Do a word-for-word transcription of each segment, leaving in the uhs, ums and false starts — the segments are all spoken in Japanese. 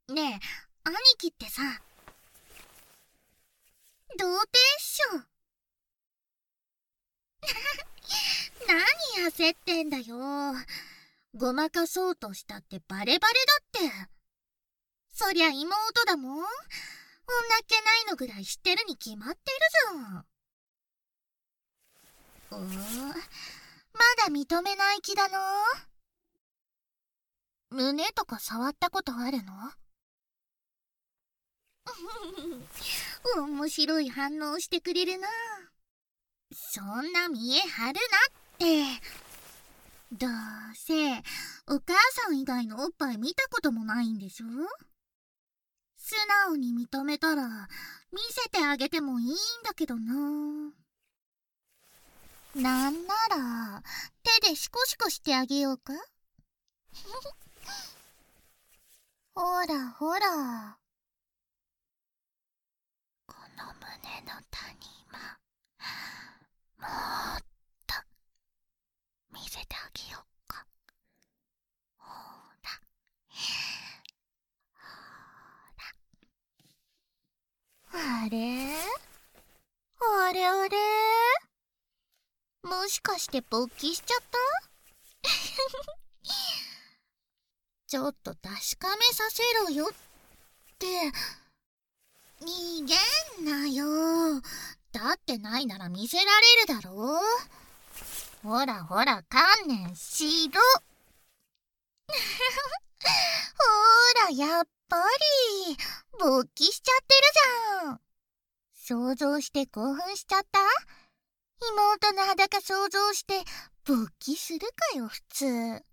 ねえ、兄貴ってさ、童貞っしょ。何焦ってんだよ。ごまかそうとしたってバレバレだって。そりゃ妹だもん。女っ気ないのぐらい知ってるに決まってるじゃん。おー、まだ認めない気だの。胸とか触ったことあるの？面白い反応してくれるな。そんな見え張るなって。どうせお母さん以外のおっぱい見たこともないんでしょ？素直に認めたら見せてあげてもいいんだけどな。なんなら手でシコシコしてあげようか？ほらほら、この胸の谷間、もっと見せてあげようか。ほらほら、あれあれあれ、もしかして勃起しちゃった？ちょっと確かめさせろよって。逃げんなよ。だってないなら見せられるだろ。ほらほら、観念しろ。ほら、やっぱり勃起しちゃってるじゃん。想像して興奮しちゃった？妹の裸想像して勃起するかよ普通。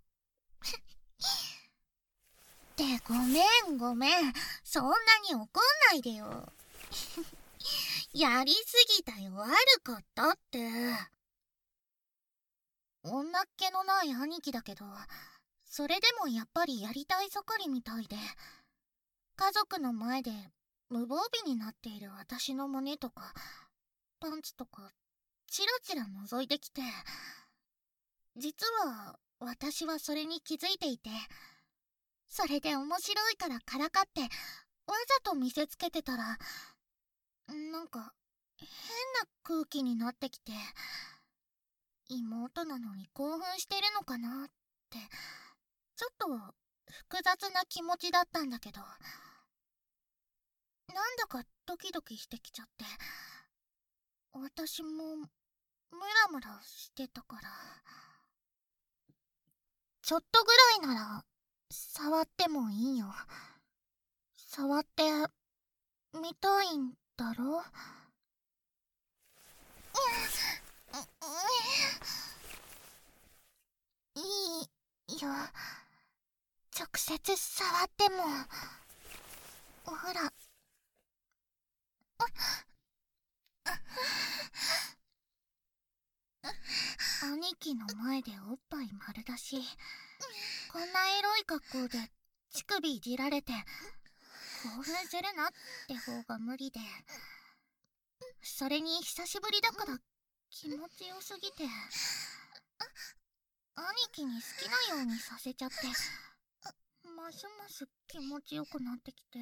ってごめんごめん、そんなに怒んないでよ。やりすぎたよ、悪かったって。女っ気のない兄貴だけど、それでもやっぱりやりたい盛りみたいで、家族の前で無防備になっている私の胸とかパンツとかチラチラ覗いてきて、実は私はそれに気づいていて、それで面白いからからかってわざと見せつけてたら、なんか変な空気になってきて、妹なのに興奮してるのかなってちょっと複雑な気持ちだったんだけど、なんだかドキドキしてきちゃって、私もムラムラしてたから。ちょっとぐらいなら触ってもいいよ。触ってみたいんだろ？いいよ、直接触っても。ほら。兄貴の前でおっぱい丸出し、こんなエロい格好で乳首いじられて興奮するなって方が無理で、それに久しぶりだから気持ちよすぎて、兄貴に好きなようにさせちゃって、ますます気持ちよくなってきて。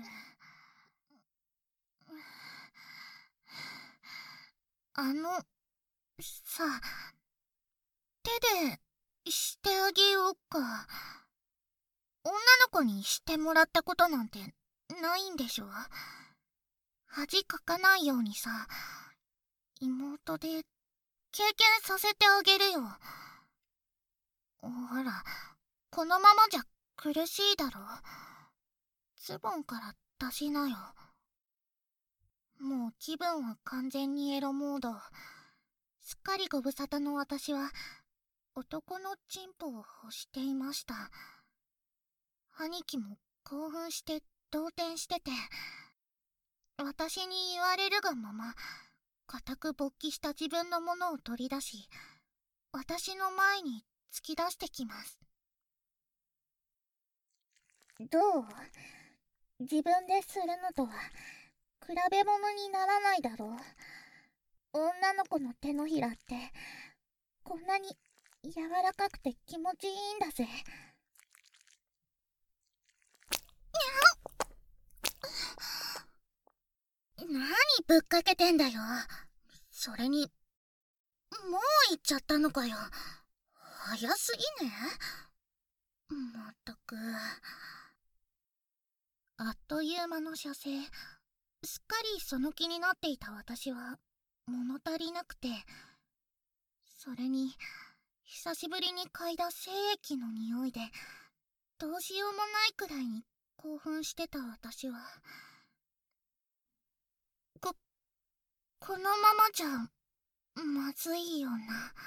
あのさ、手でしてあげようか。女の子にしてもらったことなんてないんでしょ？恥かかないようにさ、妹で経験させてあげるよ。ほら、このままじゃ苦しいだろ。ズボンから出しなよ。もう気分は完全にエロモード。すっかりご無沙汰の私は男のチンポを欲していました。兄貴も興奮して動転してて、私に言われるがまま固く勃起した自分のものを取り出し、私の前に突き出してきます。どう？自分でするのとは比べ物にならないだろう。女の子の手のひらってこんなに柔らかくて気持ちいいんだぜ。 ぶっかけてんだよ。それに、もう行っちゃったのかよ。早すぎね。まったく。あっという間の射精。すっかりその気になっていた私は物足りなくて、それに久しぶりに嗅いだ精液の匂いでどうしようもないくらいに興奮してた私は、ここのままじゃまずいよな。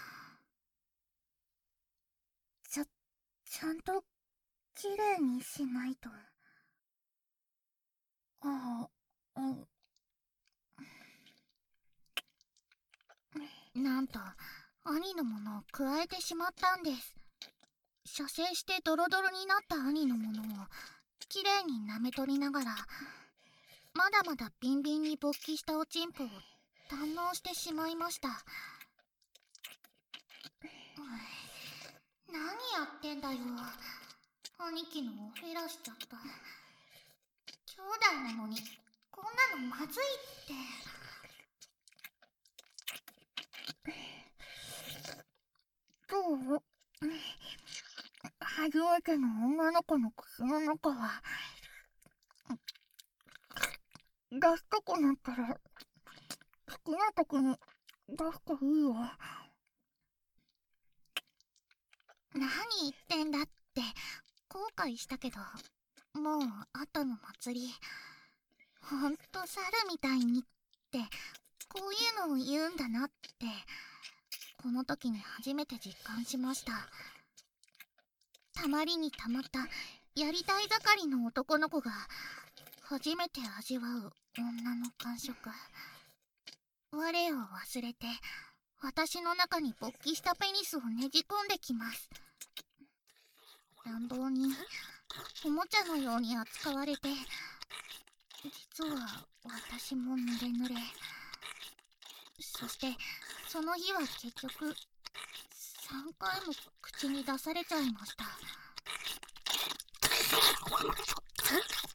ちゃちゃんときれいにしないと。ああ、うん、なんと兄のものを加えてしまったんです。射精してドロドロになった兄のものをきれいに舐め取りながら、まだまだビンビンに勃起したおちんぽを堪能してしまいました。何やってんだよ。兄貴のをフェラしちゃった。兄弟なのにこんなのまずいって。どう？初めての女の子の口の中は出したくなったら好きな時に出していいよ。何言ってんだって後悔したけど、もう後の祭り。ほんと猿みたいにってこういうのを言うんだなってこの時に初めて実感しました。たまりにたまったやりたい盛りの男の子が初めて味わう女の感触。我を忘れて私の中に勃起したペニスをねじ込んできます。乱暴におもちゃのように扱われて、実は私も濡れ濡れ。そしてその日は結局さんかいも口に出されちゃいました。